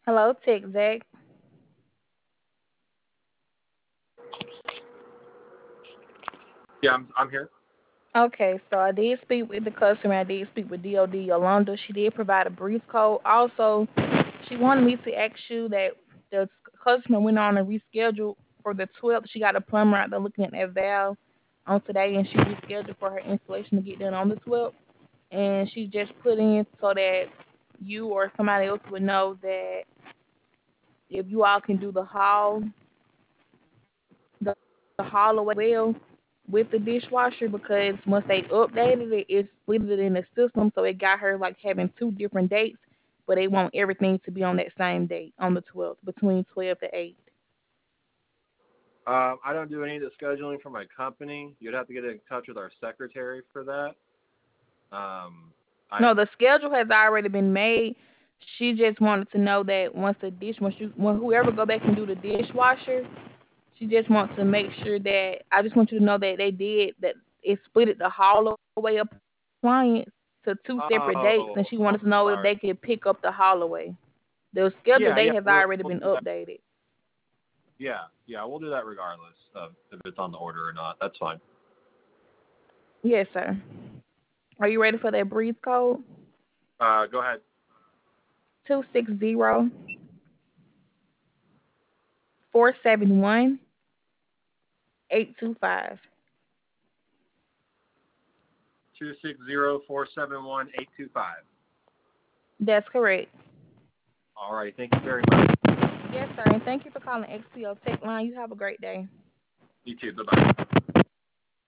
Hello, Tech Zach. Yeah, I'm here. Okay, so I did speak with the customer. I did speak with DOD Yolanda. She did provide a brief code. Also, she wanted me to ask you that the customer went on and rescheduled for the 12th. She got a plumber out there looking at that valve on today, and she rescheduled for her installation to get done on the 12th. And she just put in so that you or somebody else would know that if you all can do the haul away well with the dishwasher, because once they updated it, it split it in the system, so it got her like having two different dates, but they want everything to be on that same date on the 12th between 12 to 8. I don't do any of the scheduling for my company. You'd have to get in touch with our secretary for that. I No, the schedule has already been made. She just wanted to know that when whoever go back and do the dishwasher, she just wants to make sure that I just want you to know that they did that. It split it the Holloway appliance to two separate dates, and oh, she I'm wanted to know if sorry. they could pick up the Holloway. The schedule Yeah, date yeah, has we'll already we'll been do that. updated. Yeah, we'll do that regardless of if it's on the order or not. That's fine. Yes, sir. Are you ready for that breeze code? Go ahead. 260-471-825. 260-471-825. That's correct. All right. Thank you very much. Yes, sir. And thank you for calling XPO Tech Line. You have a great day. You too. Bye bye.